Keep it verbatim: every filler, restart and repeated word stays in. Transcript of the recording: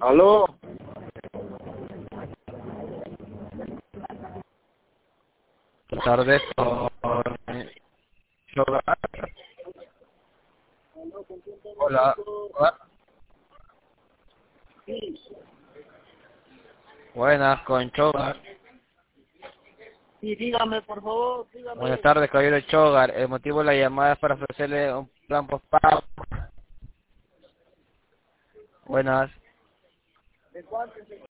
Aló. Buenas tardes. Hola. Hola. Buenas, con Chogar. Sí, dígame, por favor, dígame. Buenas tardes, caballero Chogar. El motivo de la llamada es para ofrecerle un plan postpago. Buenas. ¿De cuánto?